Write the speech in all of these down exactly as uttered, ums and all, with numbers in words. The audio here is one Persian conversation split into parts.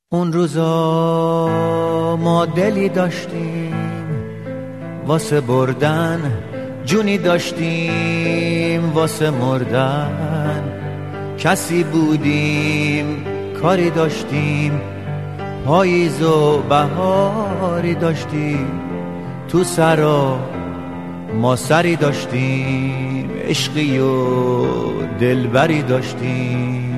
اون روزا ما دلی داشتیم واسه بردن، جونی داشتیم واسه مردن. کسی بودیم، کاری داشتیم، پاییز و بهاری داشتیم. تو سرا ما سری داشتیم، عشقی و دلبری داشتیم.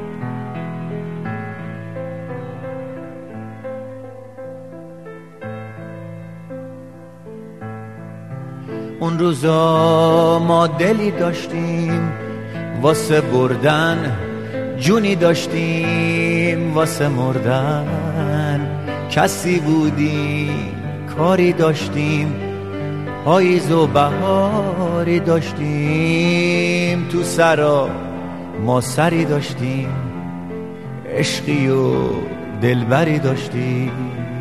اون روزا ما دلی داشتیم واسه بردن، جونی داشتیم واسه مردن. کسی بودیم، کاری داشتیم، پاییز و بهاری داشتیم. تو سرا ما سری داشتیم، عشقی و دلبری داشتیم.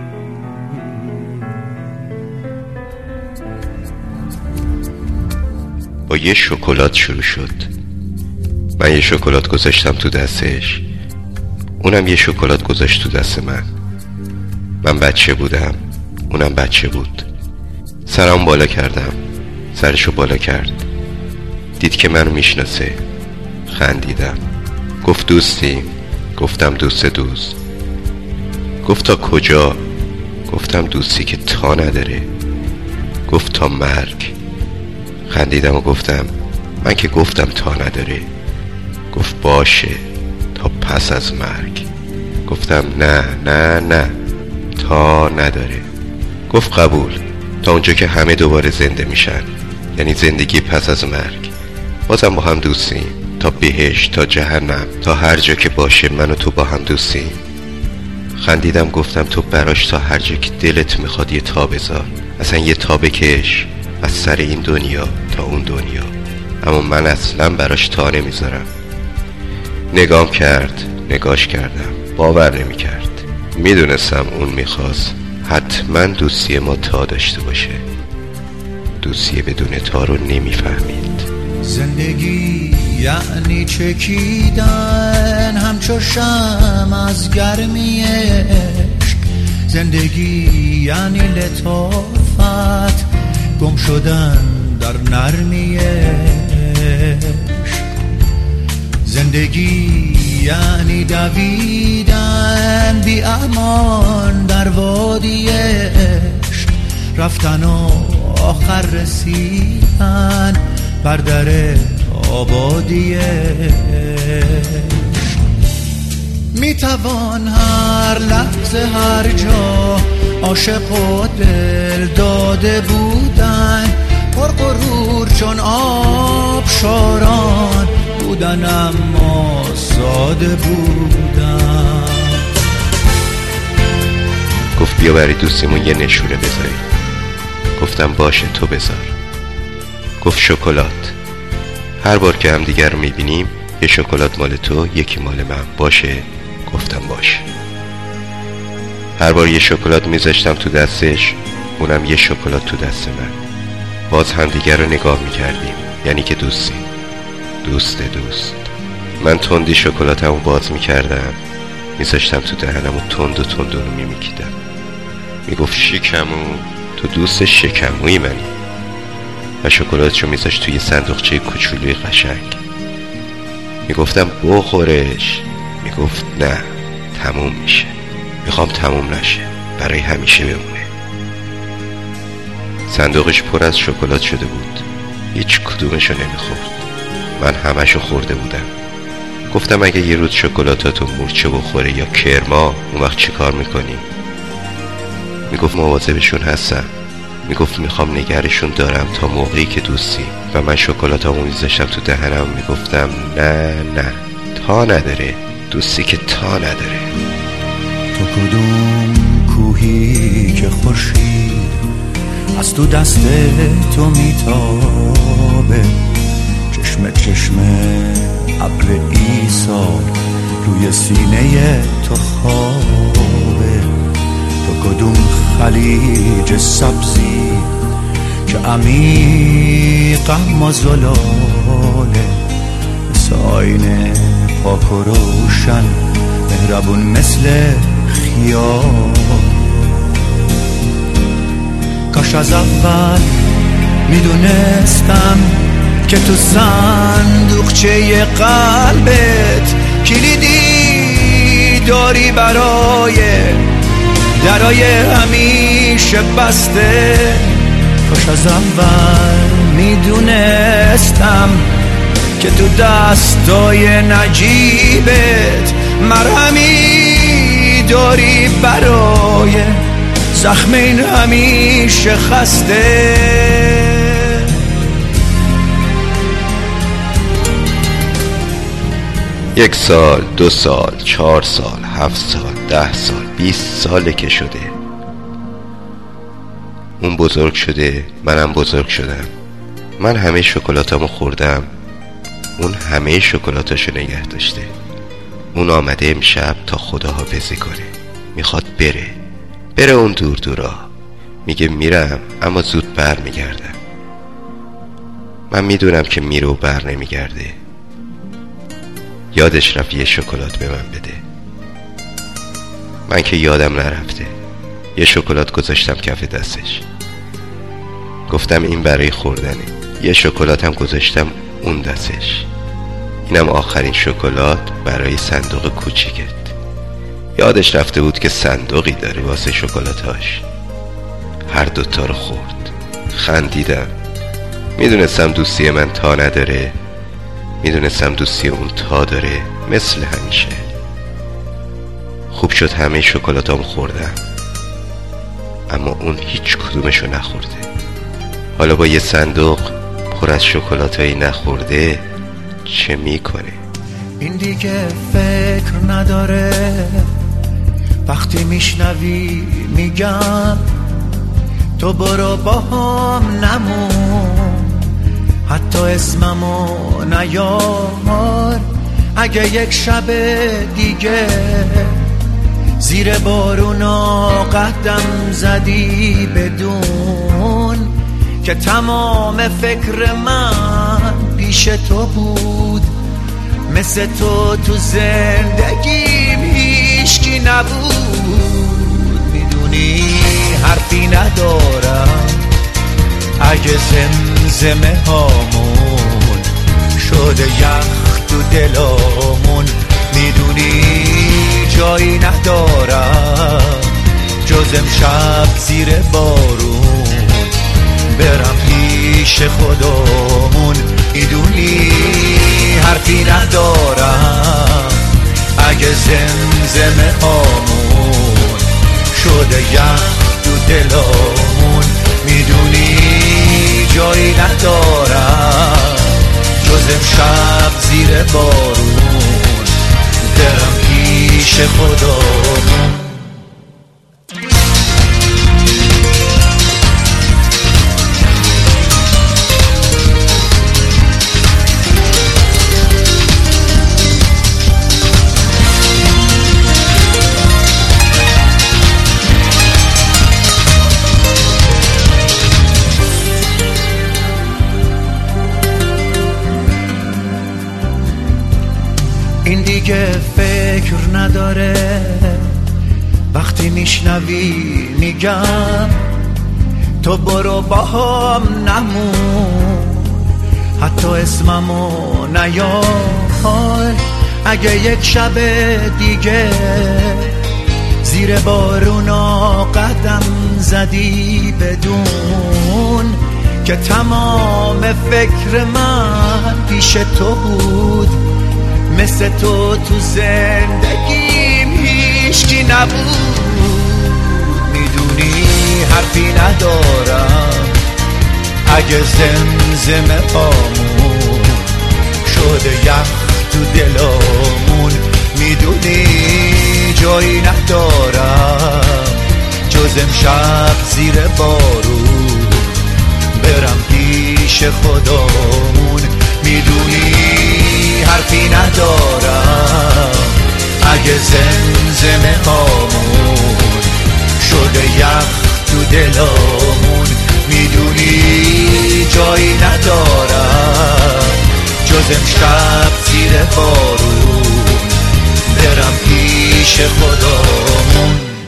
با یه شکلات شروع شد. من یه شکلات گذاشتم تو دستش، اونم یه شکلات گذاشت تو دست من. من بچه بودم، اونم بچه بود. سرم بالا کردم، سرشو بالا کرد. دید که منو میشناسه، خندیدم. گفت دوستیم؟ گفتم دوست دوست. گفت تا کجا؟ گفتم دوستی که تا نداره. گفت تا مرگ. خندیدم و گفتم من که گفتم تا نداره. گفت باشه تا پس از مرگ. گفتم نه نه نه تا نداره. گفت قبول، تا اونجا که همه دوباره زنده میشن، یعنی زندگی پس از مرگ. بازم با هم دوستیم، تا بهشت، تا جهنم، تا هر جا که باشه من و تو با هم دوستیم. خندیدم گفتم تو براش تا هر جا که دلت میخواد یه تا بذار، اصلا یه تا بکش از سر این دنیا تا اون دنیا. اما من اصلا براش تا نمیذارم. نگام کرد، نگاش کردم، باور نمی کرد. میدونستم اون میخواست حتما دوستی ما تا داشته باشه. دوستی بدون تا رو نمیفهمید. زندگی یعنی چکیدن همچو شمع از گرمی عشق. زندگی یعنی لطافت گم شدن در نرمی عشق. زندگی یعنی دویدن بی امان در وادی عشق. رفتن و آخر رسیدن بر در آبادی عشق. میتوان هر لحظه هر جا عاشق و دل داده بودن، پر غرور چون آبشاران بودن اما ساده بودن. گفت بیا برای دوستیمون یه نشونه بذاری. گفتم باشه تو بذار. گفت شکلات. هر بار که هم دیگر رو میبینیم یه شکلات مال تو، یکی مال من، باشه؟ گفتم باشه. هر بار یه شکلات میذاشتم تو دستش، اونم یه شکلات تو دست من. باز هم دیگر رو نگاه میکردیم، یعنی که دوستیم. دوست دوست. من تندی شکلاتمو باز میکردم، میذاشتم تو دهنم و تند و تند رو میمیکیدم. میگفت شکمو، تو دوست شکموی منی. و شکلاتشو میذاشت توی صندوقچه کوچولوی قشنگ. میگفتم بخورش. میگفت نه، تموم میشه. میخوام تموم نشه، برای همیشه بمونه. صندوقش پر از شکلات شده بود، هیچ کدومشو نمیخورد. من همشو خورده بودم. گفتم اگه یه روز شکلاتاتو مورچه بخوره یا کرما، اون وقت چی کار میکنی؟ میگفت مواظبشون هستم. میگفت میخوام نگرشون دارم تا موقعی که دوستی. و من شکلاتامو میذاشتم تو دهنم، میگفتم نه نه تا نداره، دوستی که تا نداره. تو کدوم کوهی که خورشید از تو دست تو میتابه، چشم چشم ابر عیسی روی سینه تو خوابه. تو کدوم خلیج سبزی که عمیق اما زلاله، مثل آینه پاک و روشن، مهربون مثل بیا. کاش از اول میدونستم که تو صندوقچه قلبت کلیدی داری برای درای همیشه بسته. کاش از اول میدونستم که تو دستای نجیبت مرهمی داری برای زخم این همیشه خسته. یک سال، دو سال، چهار سال، هفت سال، ده سال، بیست ساله که شده. اون بزرگ شده، منم بزرگ شدم. من همه شکلاتامو خوردم، اون همه شکلاتاشو نگه داشته. اون آمده امشب تا خداحافظی کنه، میخواد بره بره اون دور دورا. میگه میرم اما زود بر میگردم. من میدونم که میره و بر نمیگرده. یادش رفت یه شکلات به من بده. من که یادم نرفته. یه شکلات گذاشتم کف دستش، گفتم این برای خوردنه. یه شکلات هم گذاشتم اون دستش. اینم آخرین شکلات برای صندوق کوچیکت. یادش رفته بود که صندوقی داره واسه شکلاتاش. هر دوتا رو خورد. خندیدم. میدونستم دوستی من تا نداره، میدونستم دوستی اون تا داره. مثل همیشه خوب شد همه شکلاتام خوردم، اما اون هیچ کدومشو نخورده. حالا با یه صندوق پر از شکلاتایی نخورده چه میکنه؟ این دیگه فکر نداره. وقتی میشنوی میگم تو برو با هم نمون، حتی اسممو نیار. اگه یک شب دیگه زیر بارونا قدم زدی بدون که تمام فکر من پیش تو بود. مثل تو تو زندگیم هیچکی نبود. میدونی حرفی ندارم اگه زمزمه هامون شده یخ تو دلامون. میدونی جایی ندارم جز امشب زیر بارون برم پیش خدامون. میدونی حرفی ندارم اگه زمزمه هامون شده یخ تو دلامون. میدونی جایی ندارم جز امشب زیر بارون برم پیش خدامون. این دیگه فکر نداره. وقتی میشنوی میگم تو برو با هم نمون، حتی اسممو نیار. اگه یک شب دیگه زیر بارونا قدم زدی بدون که تمام فکر من پیش تو بود. مثل تو تو زندگیم هیچکی نبود. میدونی حرفی ندارم اگه زمزمه هامون شده یخ تو دلامون. میدونی جایی ندارم جز امشب زیر بارون برم پیش خدامون. میدونی حرفی ندارم اگه زمزمه هامون شده یخ تو دلامون. میدونی جایی ندارم جز امشب زیر بارون برم پیش خدامون.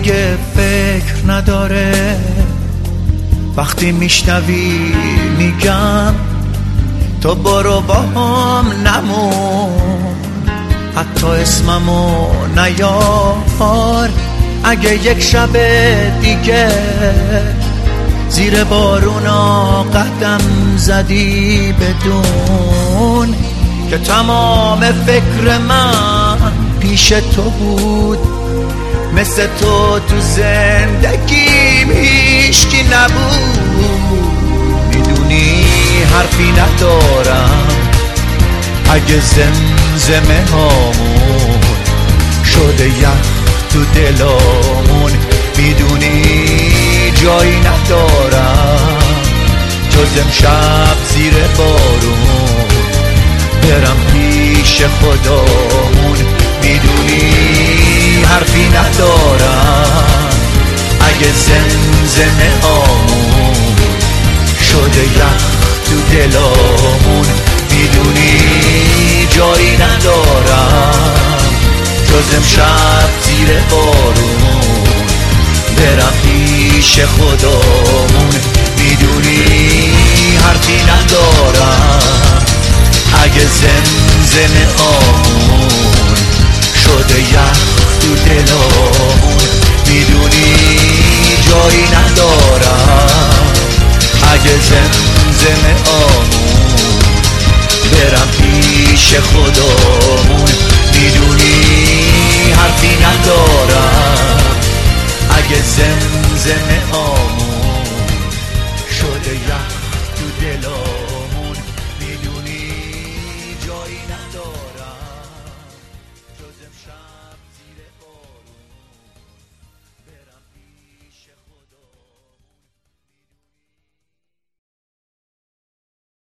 دیگه فکر نداره. وقتی میشنوی میگم تو برو با هم نمون، حتی اسممو نیار. اگه یک شب دیگه زیر بارونا قدم زدی بدون که تمام فکر من پیش تو بود، مثل تو تو زندگیم هیچکی نبود. میدونی حرفی ندارم اگه زمزمه هامون شده یخ تو دلامون. میدونی جایی ندارم جز امشب زیر بارون برم پیش خدامون. میدونی حرفی ندارم اگه زمزمه هامون شده یخ تو دلامون. میدونی جایی ندارم جز امشب زیر بارون برم پیش خدامون. میدونی حرفی ندارم اگه زمزمه آمون شده یخ تو دلامون. میدونی جایی ندارم اگه زمزمه آمون برم پیش خدامون. میدونی حرفی ندارم اگه زمزمه آمون شده یخ تو دلامون.